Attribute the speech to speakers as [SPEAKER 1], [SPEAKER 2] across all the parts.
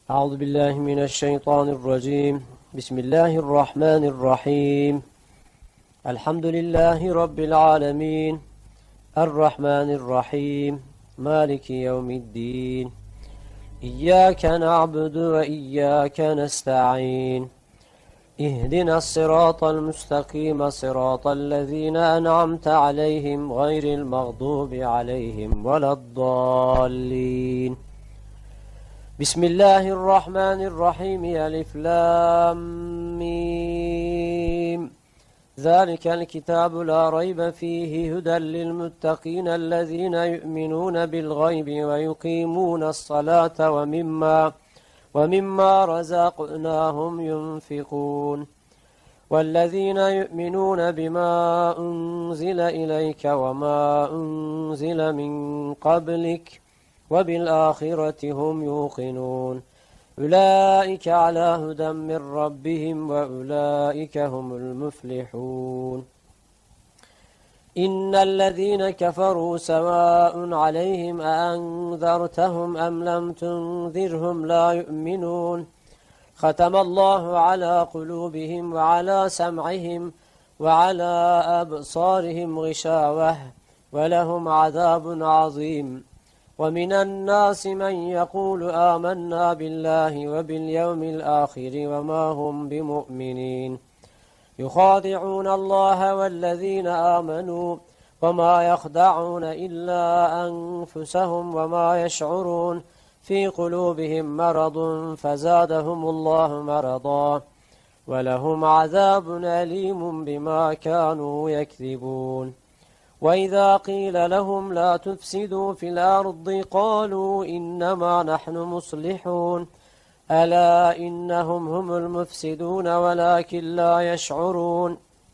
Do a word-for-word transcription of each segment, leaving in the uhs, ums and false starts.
[SPEAKER 1] أعوذ بالله من الشيطان الرجيم. بسم الله الرحمن الرحيم. الحمد لله رب العالمين، الرحمن الرحيم، مالك يوم الدين. إياك نعبد وإياك نستعين. اهدنا الصراط المستقيم صراط الذين أنعمت عليهم غير المغضوب عليهم ولا الضالين. بسم الله الرحمن الرحيم. ألف لام ميم. ذلك الكتاب لا ريب فيه هدى للمتقين الذين يؤمنون بالغيب ويقيمون الصلاة ومما ومما رزقناهم ينفقون والذين يؤمنون بما أنزل إليك وما أنزل من قبلك وبالآخرة هم يوقنون أولئك على هدى من ربهم وأولئك هم المفلحون. إن الذين كفروا سواء عليهم أأنذرتهم أم لم تنذرهم لا يؤمنون ختم الله على قلوبهم وعلى سمعهم وعلى أبصارهم غشاوة ولهم عذاب عظيم. ومن الناس من يقول آمنا بالله وباليوم الآخر وما هم بمؤمنين يخادعون الله والذين آمنوا وما يخدعون إلا أنفسهم وما يشعرون في قلوبهم مرض فزادهم الله مرضا ولهم عذاب أليم بما كانوا يكذبون. وإذا قيل لهم لا تفسدوا في الأرض قالوا إنما نحن مصلحون ألا إنهم هم المفسدون ولكن لا يشعرون.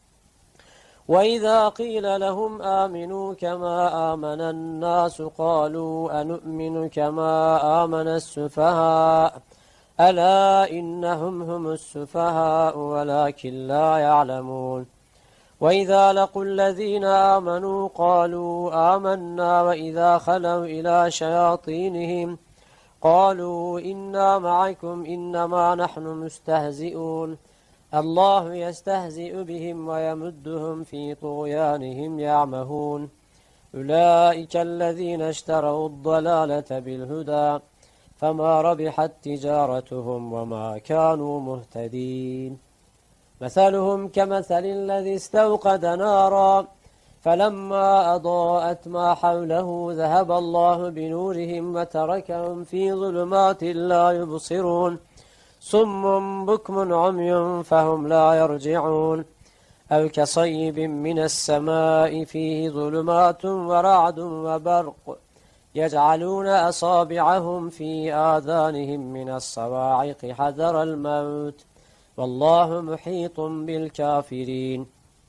[SPEAKER 1] وإذا قيل لهم آمنوا كما آمن الناس قالوا أنؤمن كما آمن السفهاء ألا إنهم هم السفهاء ولكن لا يعلمون. وإذا لقوا الذين آمنوا قالوا آمنا وإذا خلوا إلى شياطينهم قالوا إنا معكم إنما نحن مستهزئون الله يستهزئ بهم ويمدهم في طغيانهم يعمهون أولئك الذين اشتروا الضلالة بالهدى فما ربحت تجارتهم وما كانوا مهتدين. مثلهم كمثل الذي استوقد نارا فلما أضاءت ما حوله ذهب الله بنورهم وتركهم في ظلمات لا يبصرون صم بكم عمي فهم لا يرجعون أو كصيب من السماء فيه ظلمات ورعد وبرق يجعلون أصابعهم في آذانهم من الصواعق حذر الموت والله محيط بالكافرين.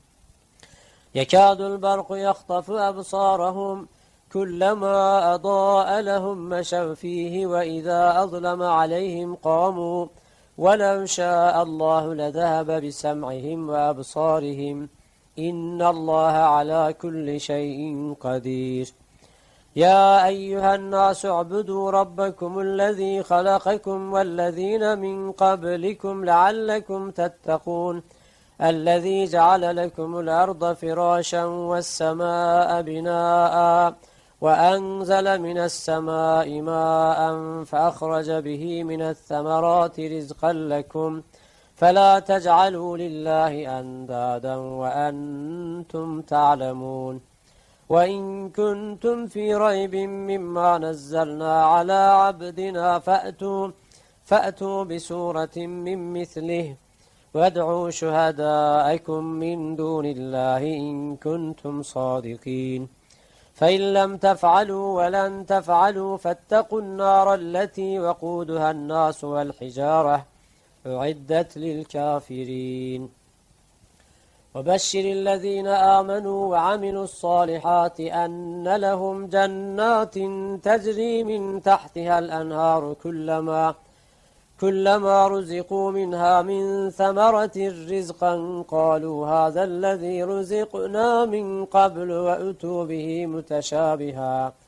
[SPEAKER 1] يكاد البرق يخطف أبصارهم كلما أضاء لهم مشوا فيه وإذا أظلم عليهم قاموا ولو شاء الله لذهب بسمعهم وأبصارهم إن الله على كل شيء قدير. يا أيها الناس اعبدوا ربكم الذي خلقكم والذين من قبلكم لعلكم تتقون الذي جعل لكم الأرض فراشا والسماء بناء وأنزل من السماء ماء فأخرج به من الثمرات رزقا لكم فلا تجعلوا لله أندادا وأنتم تعلمون. وإن كنتم في ريب مما نزلنا على عبدنا فأتوا, فأتوا بسورة من مثله وادعوا شهداءكم من دون الله إن كنتم صادقين فإن لم تفعلوا ولن تفعلوا فاتقوا النار التي وقودها الناس والحجارة أعدت للكافرين. وبشر الذين آمنوا وعملوا الصالحات أن لهم جنات تجري من تحتها الأنهار كلما كلما رزقوا منها من ثمرة رزقا قالوا هذا الذي رزقنا من قبل وأتوا به متشابها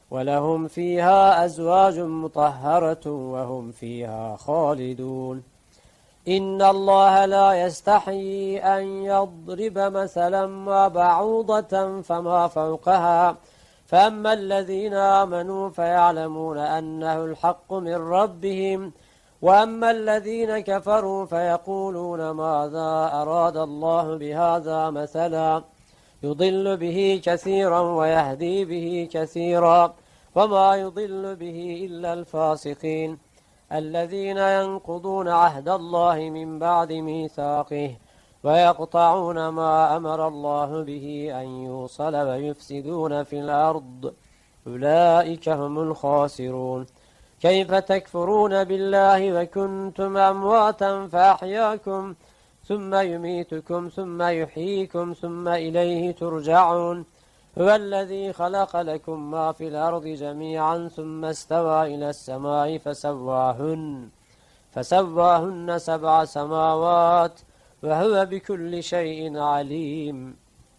[SPEAKER 1] ولهم فيها أزواج مطهرة وهم فيها خالدون إن الله لا يستحيي أن يضرب مثلا ما بعوضة فما فوقها فأما الذين آمنوا فيعلمون أنه الحق من ربهم وأما الذين كفروا فيقولون ماذا أراد الله بهذا مثلا يضل به كثيرا ويهدي به كثيرا وما يضل به إلا الفاسقين الذين ينقضون عهد الله من بعد ميثاقه ويقطعون ما أمر الله به أن يوصل ويفسدون في الأرض أولئك هم الخاسرون كيف تكفرون بالله وكنتم أمواتا فأحياكم ثم يميتكم ثم يحييكم ثم إليه ترجعون هو الذي خلق لكم ما في الأرض جميعا ثم استوى إلى السماء فسواهن فسواهن سبع سماوات وهو بكل شيء عليم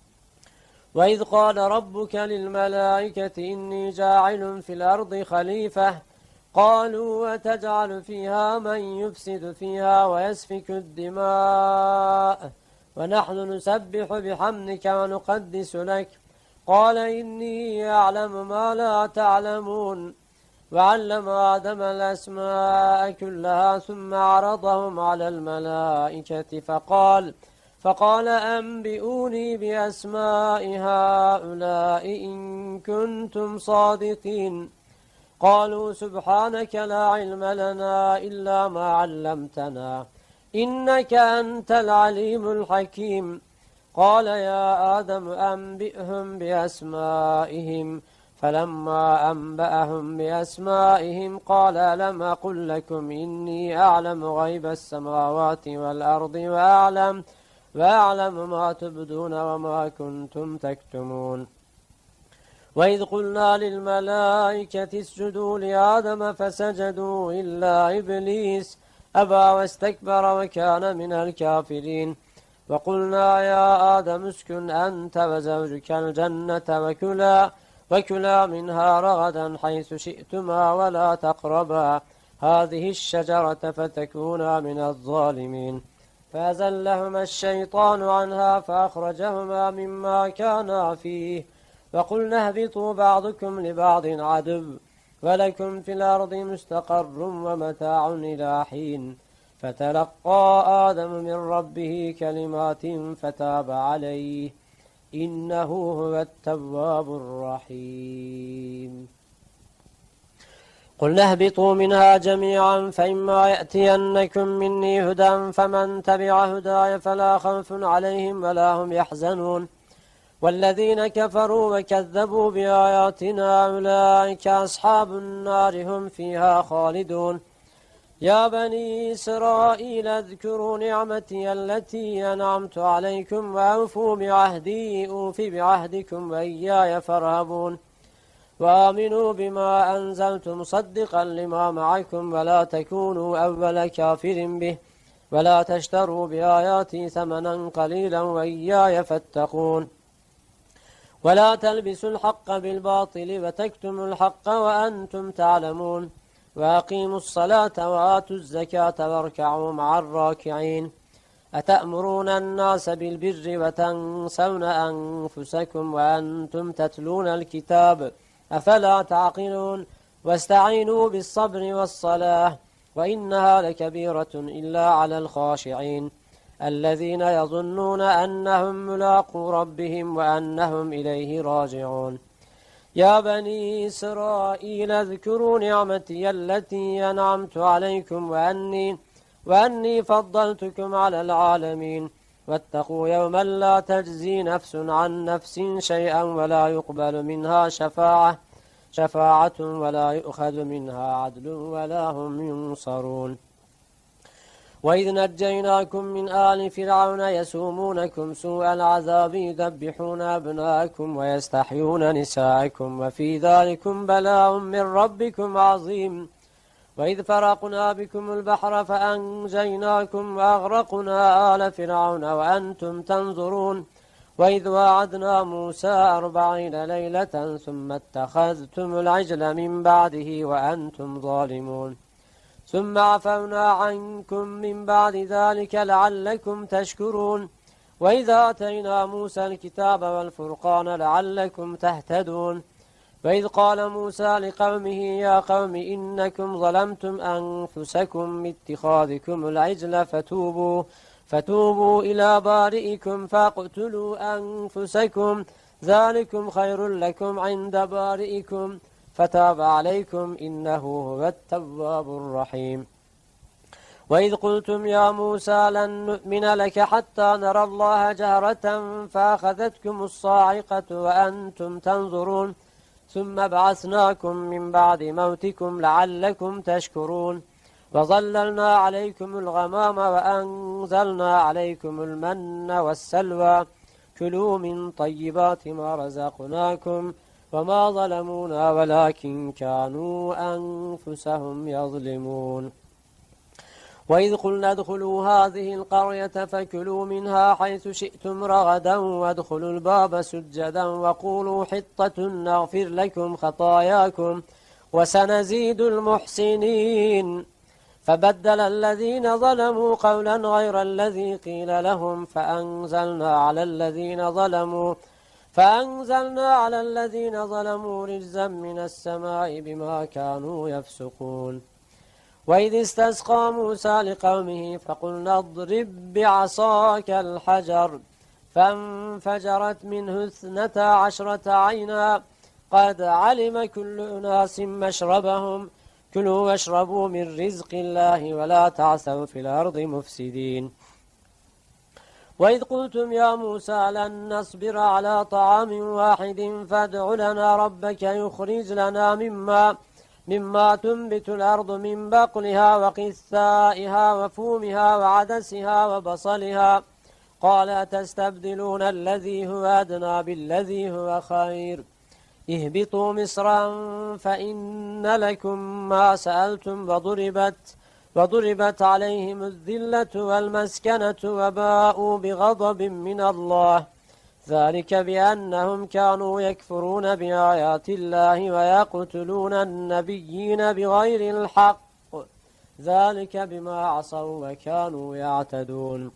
[SPEAKER 1] وإذ قال ربك للملائكة إني جاعل في الأرض خليفة قالوا وتجعل فيها من يفسد فيها ويسفك الدماء ونحن نسبح بحمدك ونقدس لك قال إني أعلم ما لا تعلمون وعلم آدم الأسماء كلها ثم عرضهم على الملائكة فقال فقال أنبئوني بأسماء هؤلاء إن كنتم صادقين قالوا سبحانك لا علم لنا إلا ما علمتنا إنك أنت العليم الحكيم قال يا آدم أنبئهم بأسمائهم فلما أنبأهم بأسمائهم قال لم أقل لكم إني أعلم غيب السماوات والأرض وأعلم وأعلم ما تبدون وما كنتم تكتمون وإذ قلنا للملائكة اسجدوا لآدم فسجدوا إلا إبليس أبى واستكبر وكان من الكافرين وقلنا يا آدم اسكن أنت وزوجك الجنة وكلا وكلا منها رغدا حيث شئتما ولا تقربا هذه الشجرة فتكونا من الظالمين فأزلهما الشيطان عنها فأخرجهما مما كانا فيه وقلنا اهبطوا بعضكم لبعض عدو ولكم في الأرض مستقر ومتاع إلى حين فتلقى آدم من ربه كلمات فتاب عليه إنه هو التواب الرحيم قلنا اهبطوا منها جميعا فإما يأتينكم مني هدى فمن تبع هداي فلا خوف عليهم ولا هم يحزنون والذين كفروا وكذبوا بآياتنا أولئك أصحاب النار هم فيها خالدون يا بني إسرائيل اذكروا نعمتي التي أنعمت عليكم وأوفوا بعهدي أوف بعهدكم وإياي فارهبون وآمنوا بما أنزلت مصدقا لما معكم ولا تكونوا أول كافر به ولا تشتروا بآياتي ثمنا قليلا وإياي فاتقون ولا تلبسوا الحق بالباطل وتكتموا الحق وأنتم تعلمون وأقيموا الصلاة وآتوا الزكاة واركعوا مع الراكعين أتأمرون الناس بالبر وتنسون أنفسكم وأنتم تتلون الكتاب أفلا تعقلون واستعينوا بالصبر والصلاة وإنها لكبيرة إلا على الخاشعين الذين يظنون أنهم ملاقو ربهم وأنهم إليه راجعون يا بني إسرائيل اذكروا نعمتي التي أنعمت عليكم وأني, وأني فضلتكم على العالمين واتقوا يوما لا تجزي نفس عن نفس شيئا ولا يقبل منها شفاعة شفاعة ولا يؤخذ منها عدل ولا هم ينصرون وإذ نجيناكم من آل فرعون يسومونكم سوء العذاب يذبحون أبناءكم ويستحيون نساءكم وفي ذلكم بلاء من ربكم عظيم وإذ فرقنا بكم البحر فأنجيناكم وأغرقنا آل فرعون وأنتم تنظرون وإذ واعدنا موسى أربعين ليلة ثم اتخذتم العجل من بعده وأنتم ظالمون ثم عفونا عنكم من بعد ذلك لعلكم تشكرون وإذا آتينا موسى الكتاب والفرقان لعلكم تهتدون وإذ قال موسى لقومه يا قوم إنكم ظلمتم أنفسكم باتخاذكم العجل فتوبوا فتوبوا إلى بارئكم فاقتلوا أنفسكم ذلكم خير لكم عند بارئكم فتاب عليكم إنه هو التواب الرحيم وإذ قلتم يا موسى لن نؤمن لك حتى نرى الله جهرة فأخذتكم الصاعقة وأنتم تنظرون ثم بعثناكم من بعد موتكم لعلكم تشكرون وظللنا عليكم الغمام وأنزلنا عليكم المن والسلوى كلوا من طيبات ما رزقناكم وما ظلمونا ولكن كانوا أنفسهم يظلمون وإذ قلنا ادخلوا هذه القرية فكلوا منها حيث شئتم رغدا وادخلوا الباب سجدا وقولوا حطة نغفر لكم خطاياكم وسنزيد المحسنين فبدل الذين ظلموا قولا غير الذي قيل لهم فأنزلنا على الذين ظلموا فأنزلنا على الذين ظلموا رجزا من السماء بما كانوا يفسقون وإذ استسقى موسى لقومه فقلنا اضرب بعصاك الحجر فانفجرت منه اثنتا عشرة عينا قد علم كل أناس مشربهم كلوا واشربوا من رزق الله ولا تعثوا في الأرض مفسدين وإذ قلتم يا موسى لن نصبر على طعام واحد فادع لنا ربك يخرج لنا مما مما تنبت الأرض من بقلها وقثائها وفومها وعدسها وبصلها قال تستبدلون الذي هو أدنى بالذي هو خير اهبطوا مصرا فإن لكم ما سألتم وضربت وضربت عليهم الذلة والمسكنة وباءوا بغضب من الله ذلك بأنهم كانوا يكفرون بآيات الله ويقتلون النبيين بغير الحق ذلك بما عصوا وكانوا يعتدون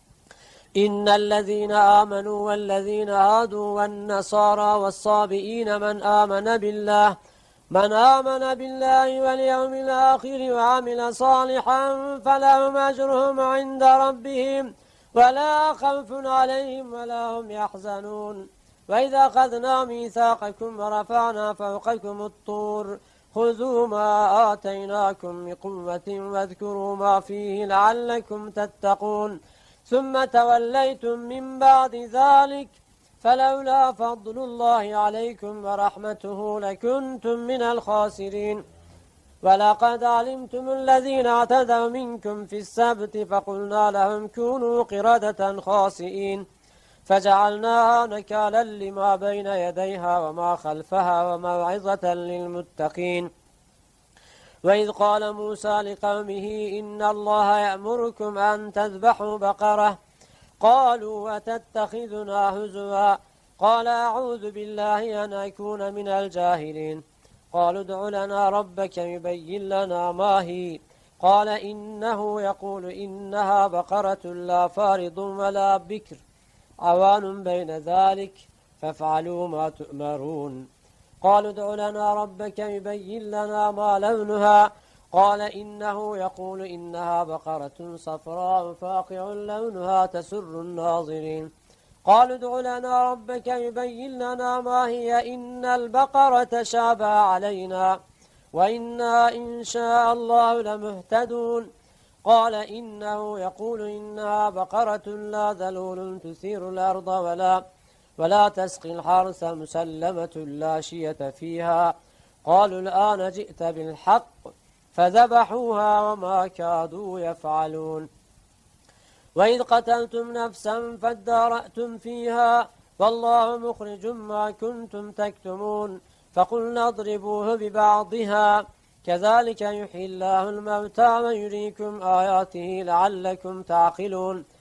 [SPEAKER 1] إن الذين آمنوا والذين هادوا والنصارى والصابئين من آمن بالله من آمن بالله واليوم الآخر وعمل صالحا فلهم أجرهم عند ربهم ولا خوف عليهم ولا هم يحزنون وإذا أخذنا ميثاقكم ورفعنا فوقكم الطور خذوا ما آتيناكم بقوة واذكروا ما فيه لعلكم تتقون ثم توليتم من بعد ذلك فلولا فضل الله عليكم ورحمته لكنتم من الخاسرين ولقد علمتم الذين اعتدوا منكم في السبت فقلنا لهم كونوا قردة خاسئين فجعلناها نكالا لما بين يديها وما خلفها وموعظة للمتقين وإذ قال موسى لقومه إن الله يأمركم أن تذبحوا بقرة قالوا وتتخذنا هزوا قال أعوذ بالله أن أكون من الجاهلين قالوا ادع لنا ربك يبين لنا ما هي قال إنه يقول إنها بقرة لا فارض ولا بكر عوان بين ذلك فافعلوا ما تؤمرون قالوا ادع لنا ربك يبين لنا ما لونها قال إنه يقول إنها بقرة صفراء فاقع لونها تسر الناظرين قالوا ادع لنا ربك يبين لنا ما هي إن البقرة شابه علينا وإنا إن شاء الله لمهتدون قال إنه يقول إنها بقرة لا ذلول تثير الأرض ولا ولا تسقي الحرث مسلمة لا شية فيها قالوا الآن جئت بالحق فذبحوها وما كادوا يفعلون وإذ قتلتم نفسا فادارأتم فيها والله مخرج ما كنتم تكتمون فقلنا اضربوه ببعضها كذلك يحيي الله الموتى ويريكم آياته لعلكم تعقلون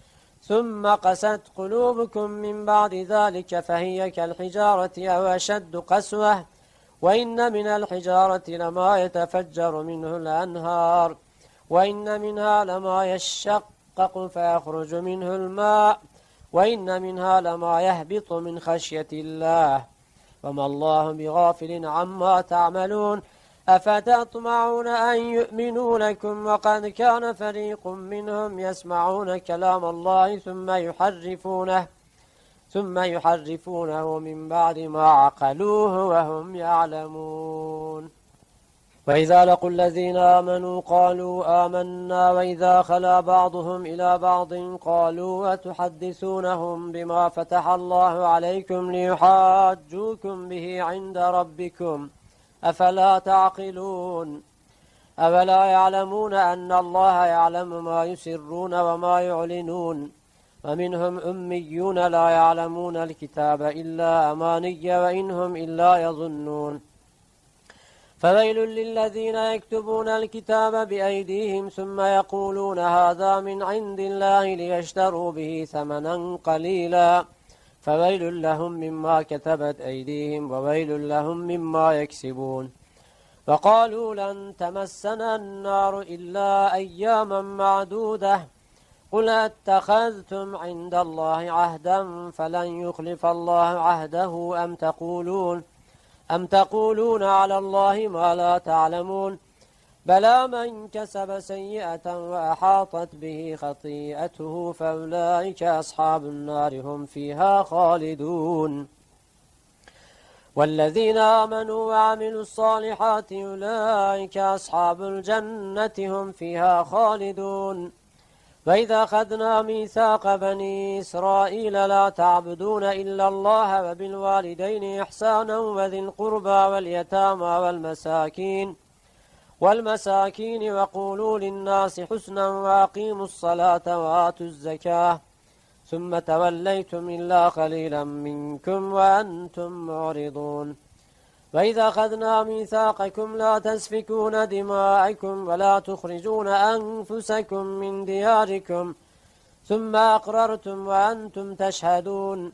[SPEAKER 1] ثم قست قلوبكم من بعد ذلك فهي كالحجارة أو أشد قسوة وإن من الحجارة لما يتفجر منه الأنهار وإن منها لما يشقق فيخرج منه الماء وإن منها لما يهبط من خشية الله وما الله بغافل عما تعملون أفتطمعون أن يؤمنوا لكم وقد كان فريق منهم يسمعون كلام الله ثم يحرفونه ثم يحرفونه من بعد ما عقلوه وهم يعلمون وإذا لقوا الذين آمنوا قالوا آمنا وإذا خلا بعضهم إلى بعض قالوا وتحدثونهم بما فتح الله عليكم ليحاجوكم به عند ربكم أفلا تعقلون أفلا يعلمون أن الله يعلم ما يسرون وما يعلنون ومنهم أميون لا يعلمون الكتاب إلا أماني وإنهم إلا يظنون فويل للذين يكتبون الكتاب بأيديهم ثم يقولون هذا من عند الله ليشتروا به ثمنا قليلا فويل لهم مما كتبت أيديهم وويل لهم مما يكسبون وقالوا لن تمسنا النار إلا أياما معدودة قل اتخذتم عند الله عهدا فلن يخلف الله عهده أم تقولون أم تقولون على الله ما لا تعلمون بلى من كسب سيئة وأحاطت به خطيئته فأولئك أصحاب النار هم فيها خالدون والذين آمنوا وعملوا الصالحات أولئك أصحاب الجنة هم فيها خالدون وإذا أخذنا ميثاق بني إسرائيل لا تعبدون إلا الله وبالوالدين إحسانا وذي القربى واليتامى والمساكين والمساكين وقولوا للناس حسنا وأقيموا الصلاة وآتوا الزكاة ثم توليتم إلا قليلا منكم وأنتم معرضون وإذا أخذنا ميثاقكم لا تسفكون دماءكم ولا تخرجون أنفسكم من دياركم ثم أقررتم وأنتم تشهدون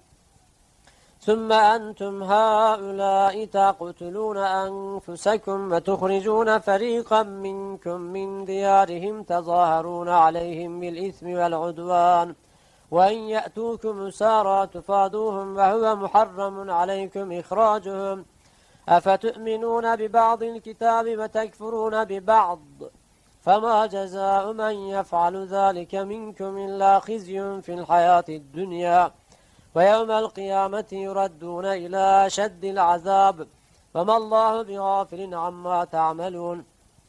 [SPEAKER 1] ثم أنتم هؤلاء تقتلون أنفسكم وتخرجون فريقا منكم من ديارهم تظاهرون عليهم بالإثم والعدوان وإن يأتوكم أسارى تفادوهم وهو محرم عليكم إخراجهم أفتؤمنون ببعض الكتاب وتكفرون ببعض فما جزاء من يفعل ذلك منكم إلا خزي في الحياة الدنيا ويوم القيامة يردون إلى شد العذاب وما الله بغافل عما تعملون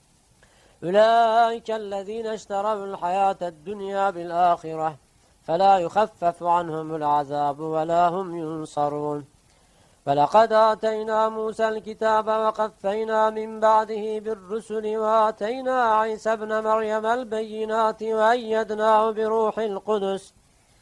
[SPEAKER 1] أولئك الذين اشتروا الحياة الدنيا بالآخرة فلا يخفف عنهم العذاب ولا هم ينصرون فلقد آتينا موسى الكتاب وقفينا من بعده بالرسل وآتينا عيسى ابن مريم البينات وأيدناه بروح القدس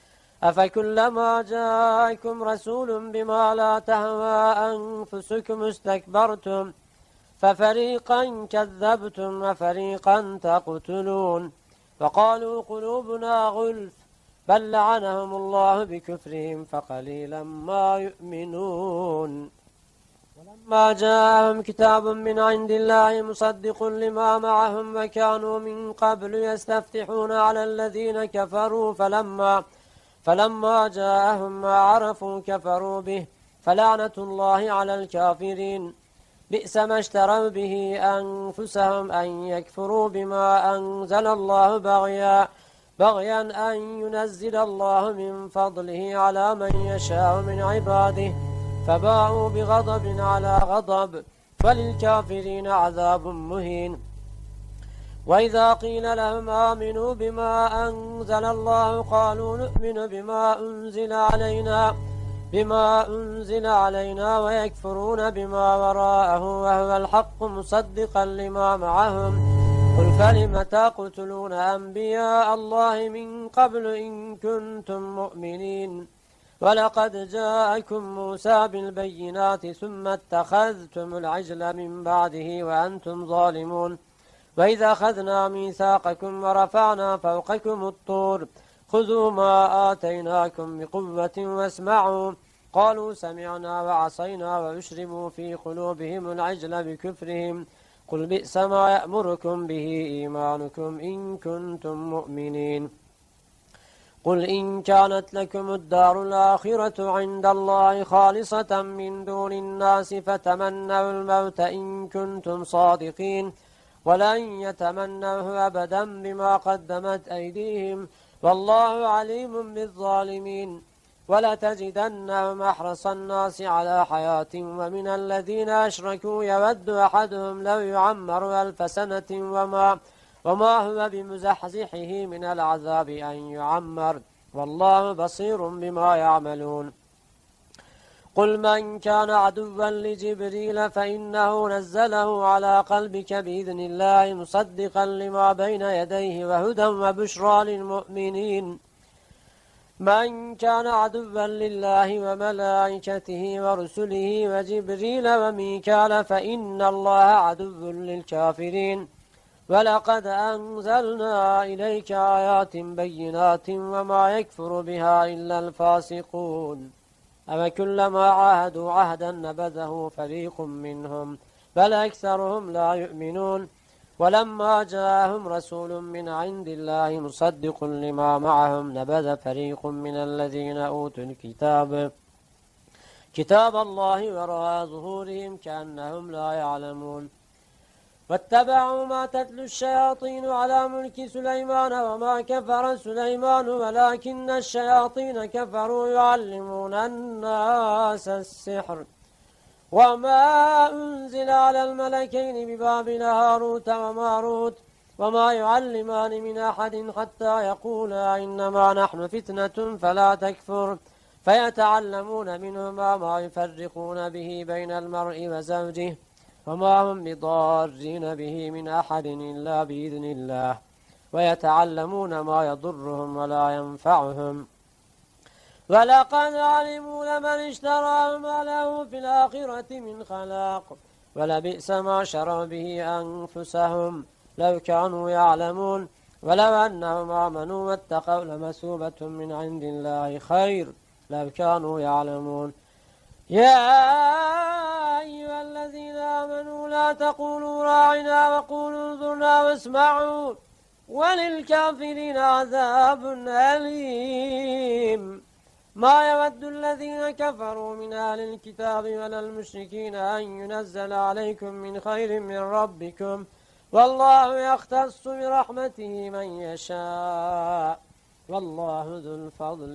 [SPEAKER 1] أفكلما جاءكم رسول بما لا تهوى أنفسكم استكبرتم ففريقا كذبتم وفريقا تقتلون وقالوا قلوبنا غلف بل لعنهم الله بكفرهم فقليلا ما يؤمنون ولما جاءهم كتاب من عند الله مصدق لما معهم وكانوا من قبل يستفتحون على الذين كفروا فلما فلما جاءهم ما عرفوا كفروا به فلعنة الله على الكافرين بئس ما اشتروا به أنفسهم أن يكفروا بما أنزل الله بغيا بغيا أن ينزل الله من فضله على من يشاء من عباده فباءوا بغضب على غضب وللكافرين عذاب مهين وإذا قيل لهم آمنوا بما أنزل الله قالوا نؤمن بما أنزل علينا بما أنزل علينا ويكفرون بما وراءه وهو الحق مصدقا لما معهم قل فلم تقتلون أنبياء الله من قبل إن كنتم مؤمنين ولقد جاءكم موسى بالبينات ثم اتخذتم العجل من بعده وأنتم ظالمون وإذا أخذنا ميثاقكم ورفعنا فوقكم الطور خذوا ما آتيناكم بقوة واسمعوا قالوا سمعنا وعصينا وأشربوا في قلوبهم العجل بكفرهم قل بئس ما يأمركم به إيمانكم إن كنتم مؤمنين قل إن كانت لكم الدار الآخرة عند الله خالصة من دون الناس فتمنوا الموت إن كنتم صادقين ولن يتمنوه أبدا بما قدمت أيديهم والله عليم بالظالمين ولتجدنهم أحرص الناس على حياة ومن الذين أشركوا يود أحدهم لو يعمر ألف سنة وما وما هو بمزحزحه من العذاب أن يعمر والله بصير بما يعملون قل من كان عدوا لجبريل فإنه نزله على قلبك بإذن الله مصدقا لما بين يديه وهدى وبشرى للمؤمنين من كان عدوا لله وملائكته ورسله وجبريل وميكال فإن الله عدو للكافرين ولقد أنزلنا إليك آيات بينات وما يكفر بها إلا الفاسقون أما كلما عاهدوا عهدا نبذه فريق منهم بل أكثرهم لا يؤمنون ولما جاءهم رسول من عند الله مصدق لما معهم نبذ فريق من الذين أوتوا الكتاب كتاب الله وراء ظهورهم كأنهم لا يعلمون واتبعوا ما تتلو الشياطين على ملك سليمان وما كفر سليمان ولكن الشياطين كفروا يعلمون الناس السحر وما أنزل على الملكين ببابل هاروت وماروت وما يعلمان من أحد حتى يقولا إنما نحن فتنة فلا تكفر فيتعلمون منهما ما يفرقون به بين المرء وزوجه وما هم بضارين به من أحد إلا بإذن الله ويتعلمون ما يضرهم ولا ينفعهم ولقد علموا لمن اشتراه ما له في الآخرة من خلاق ولبئس ما شروا به أنفسهم لو كانوا يعلمون ولو أنهم آمنوا واتقوا لمثوبة من عند الله خير لو كانوا يعلمون يا أيها الذين آمنوا لا تقولوا راعنا وقولوا انظرنا واسمعوا وللكافرين عذاب أليم ما يود الذين كفروا من أهل الكتاب ولا المشركين أن ينزل عليكم من خير من ربكم والله يختص برحمته من يشاء والله ذو الفضل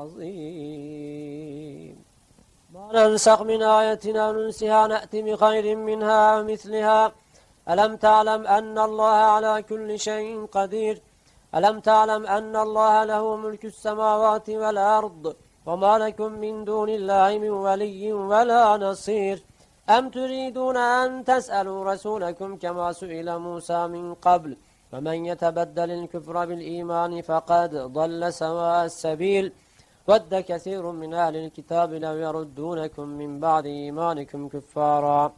[SPEAKER 1] العظيم ما ننسخ من آية أو ننسها نأتي بخير منها ومثلها ألم تعلم أن الله على كل شيء قدير ألم تعلم أن الله له ملك السماوات والأرض وما لكم من دون الله من ولي ولا نصير أم تريدون أن تسألوا رسولكم كما سئل موسى من قبل ومن يتبدل الكفر بالإيمان فقد ضل سواء السبيل ود كثير من أهل الكتاب لو يردونكم من بعد إيمانكم كفارا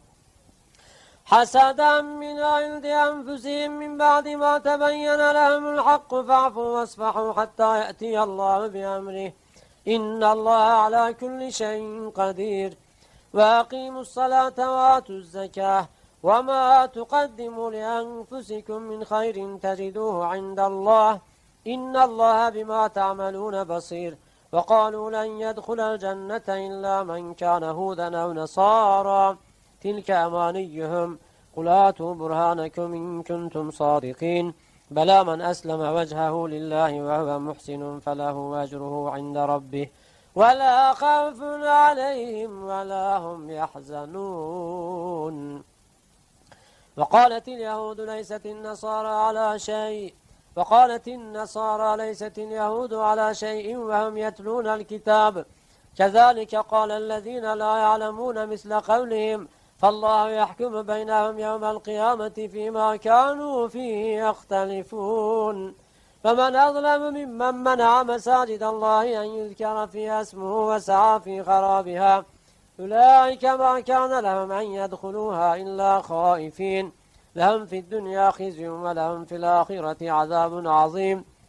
[SPEAKER 1] حسدا من عند أنفسهم من بعد ما تبين لهم الحق فاعفوا واصفحوا حتى يأتي الله بأمره إن الله على كل شيء قدير وأقيموا الصلاة وآتوا الزكاة وما تقدموا لأنفسكم من خير تجدوه عند الله إن الله بما تعملون بصير وقالوا لن يدخل الجنة إلا من كان هودا أو نصارى تلك أمانيهم قل آتوا برهانكم إن كنتم صادقين بلى من أسلم وجهه لله وهو محسن فله أجره عند ربه ولا خوف عليهم ولا هم يحزنون وقالت اليهود ليست النصارى على شيء وقالت النصارى ليست اليهود على شيء وهم يتلون الكتاب كذلك قال الذين لا يعلمون مثل قولهم فالله يحكم بينهم يوم القيامة فيما كانوا فيه يختلفون فمن أظلم ممن منع مساجد الله أن يذكر فيها اسمه وسعى في خرابها أولئك ما كان لهم أن يدخلوها إلا خائفين لهم في الدنيا خزي ولهم في الآخرة عذاب عظيم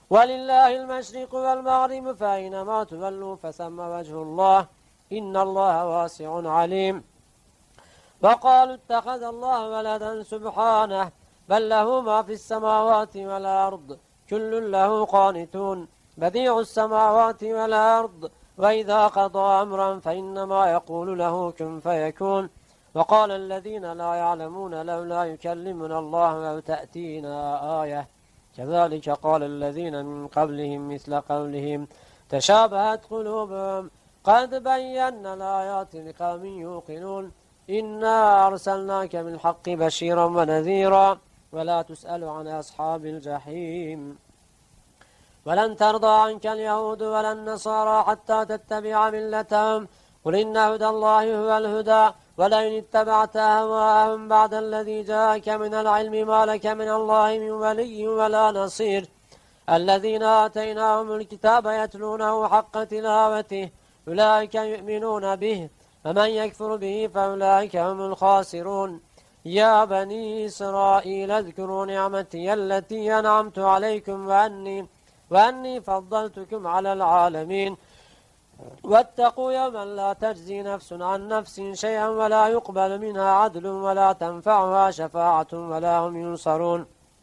[SPEAKER 1] ولله المشرق والمغرب فأينما تولوا فثم وجه الله إن الله واسع عليم. وقالوا اتخذ الله ولدا سبحانه بل له ما في السماوات والأرض كل له قانتون بديع السماوات والأرض وإذا قضى أمرا فإنما يقول له كن فيكون. وقال الذين لا يعلمون لولا يكلمنا الله أو تأتينا آية كذلك قال الذين من قبلهم مثل قولهم تشابهت قلوبهم قد بينا الآيات لقوم يوقنون إنا أرسلناك بالحق بشيرا ونذيرا ولا تسأل عن أصحاب الجحيم. ولن ترضى عنك اليهود ولا النصارى حتى تتبع ملتهم قل إن هدى الله هو الهدى ولئن اتبعت أهواءهم بعد الذي جاءك من العلم ما لك من الله من ولي ولا نصير. الذين آتيناهم الكتاب يتلونه حق تلاوته أولئك يؤمنون به ومن يكفر به فأولئك هم الخاسرون. يا بني إسرائيل اذكروا نعمتي التي أنعمت عليكم وأني, وأني فضلتكم على العالمين واتقوا يوما لا تجزي نفس عن نفس شيئا ولا يقبل منها عدل ولا تنفعها شفاعة ولا هم ينصرون.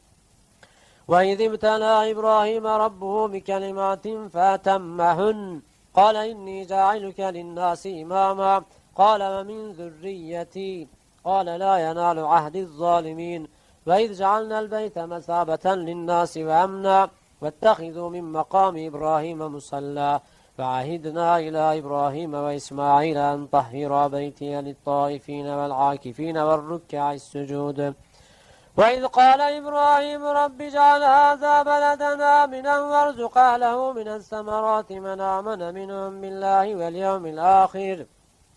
[SPEAKER 1] وإذ ابتلى إبراهيم ربه بكلمات فأتمهن قال إني جاعلك للناس إماما قال ومن ذريتي قال لا ينال عهد الظالمين. وإذ جعلنا البيت مثابة للناس وأمنا واتخذوا من مقام إبراهيم مصلى فعهدنا إلى إبراهيم وإسماعيل أن طهر بيتي للطائفين والعاكفين والركع السجود. وإذ قال إبراهيم رب اجعل هذا بلدنا آمنا وارزق أهله من الثمرات من آمن منهم بالله واليوم الآخر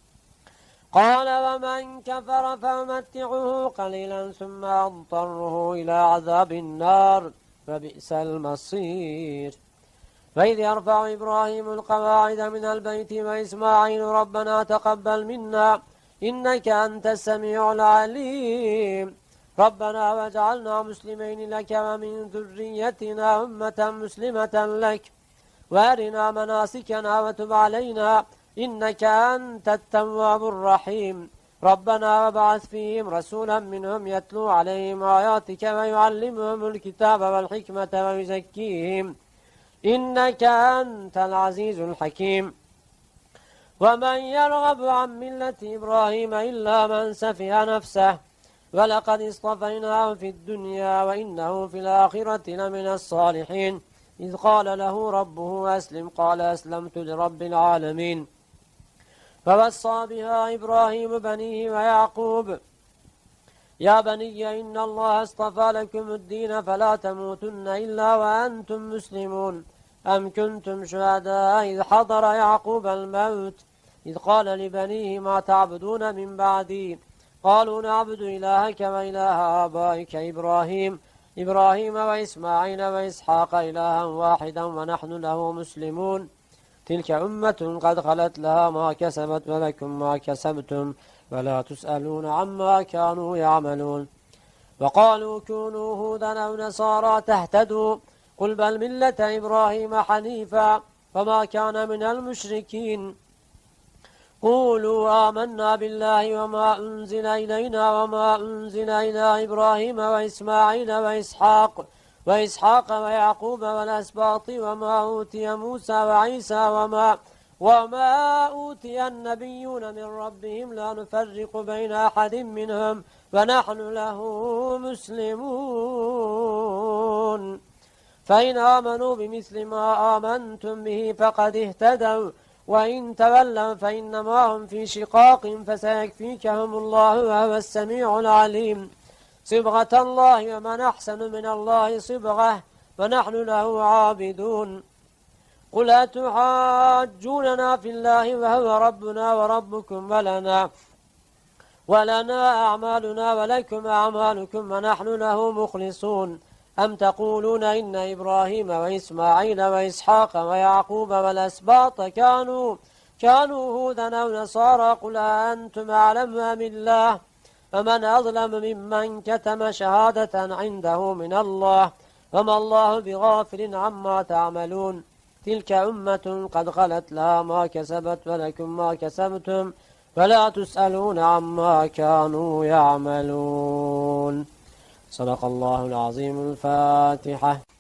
[SPEAKER 1] قال ومن كفر فأمتعه قليلا ثم أضطره إلى عذاب النار فبئس المصير. وإذ يرفع إبراهيم القواعد من البيت وإسماعيل ربنا تقبل منا إنك أنت السميع العليم ربنا واجعلنا مسلمين لك ومن ذريتنا أمة مسلمة لك وارنا مناسكنا وتب علينا إنك أنت التواب الرحيم. ربنا وابعث فيهم رسولا منهم يتلو عليهم آياتك ويعلمهم الكتاب والحكمة ويزكيهم إنك أنت العزيز الحكيم. ومن يرغب عن ملة إبراهيم إلا من سفه نفسه ولقد اصطفيناه في الدنيا وإنه في الآخرة لمن الصالحين. إذ قال له ربه أسلم قال أسلمت لرب العالمين. فوصى بها إبراهيم بنيه ويعقوب يا بني إن الله اصطفى لكم الدين فلا تموتن إلا وأنتم مسلمون. أم كنتم شهداء إذ حضر يعقوب الموت إذ قال لبنيه ما تعبدون من بعدي قالوا نعبد إلهك وإله آبائك إبراهيم إبراهيم وإسماعيل وإسحاق إلها واحدا ونحن له مسلمون. تلك أمة قد خلت لها ما كسبت ولكم ما كسبتم ولا تسألون عما كانوا يعملون. وقالوا كونوا هودا أو نصارى تهتدوا قل بل ملة إبراهيم حنيفا وما كان من المشركين. قولوا آمنا بالله وما أنزل إلينا وما أنزل إلى إبراهيم وإسماعيل وإسحاق وإسحاق ويعقوب والأسباط وما أوتي موسى وعيسى وما وما أوتي النبيون من ربهم لا نفرق بين أحد منهم ونحن له مسلمون. فإن آمنوا بمثل ما آمنتم به فقد اهتدوا وإن تولوا فإنما هم في شقاق فسيكفيكهم الله وهو السميع العليم. صبغة الله ومن أحسن من الله صبغة ونحن له عابدون. قل أتحاجوننا في الله وهو ربنا وربكم ولنا ولنا أعمالنا ولكم أعمالكم ونحن له مخلصون. أم تقولون إن إبراهيم وإسماعيل وإسحاق ويعقوب والأسباط كانوا كانوا هودا أو نصارى قل أنتم أعلم أم الله ومن أظلم ممن كتم شهادة عنده من الله وما الله بغافل عما تعملون تلك أمة قد خلت لها ما كسبت ولكم ما كسبتم ولا تسألون عما كانوا يعملون. صدق الله العظيم. الفاتحة.